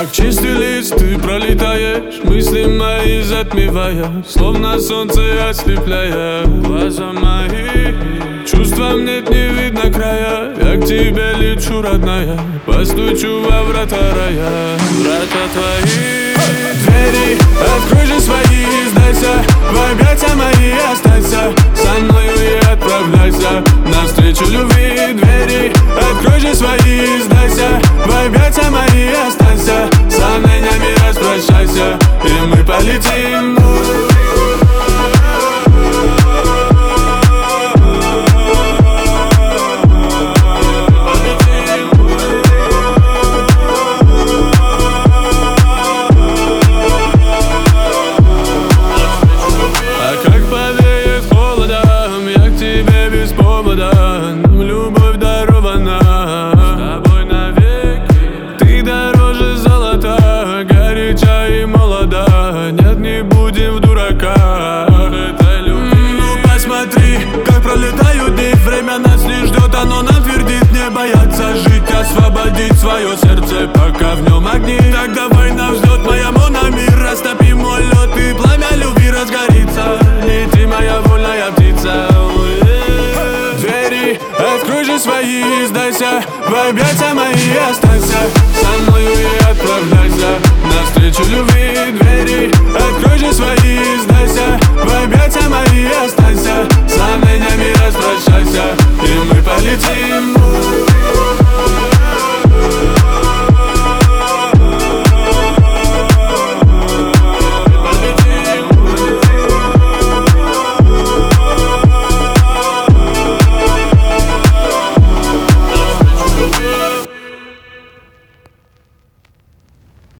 Как чистый лист ты пролетаешь, мысли мои затмевая, словно солнце ослепляя глаза мои. Чувствам нет, не видно края, я к тебе лечу, родная, постучу во врата рая, врата твои. Двери, открой же свои, сдайся, в объятия мои останься, со мною и отправляйся навстречу любви. Двери, открой же свои, сдайся, в объятия мои останься, сомнениями распрощайся, и мы полетим. Любовь дарована с тобой навеки. Ты дороже золота, горяча и молода. Нет, не будем в дурака этой любви. Ну посмотри, как пролетают дни. Время нас не ждет, оно нам твердит не бояться жить, освободить свое сердце, пока в нем огни. Так давай на взлет, моя Монами, растопи мой лед, и пламя любви разгорится. Лети, моя вольная птица. Открой же свои, сдайся, в объятия мои останься, со мною и отправляйся навстречу любви. Двери, открой же свои, сдайся, в объятия мои останься,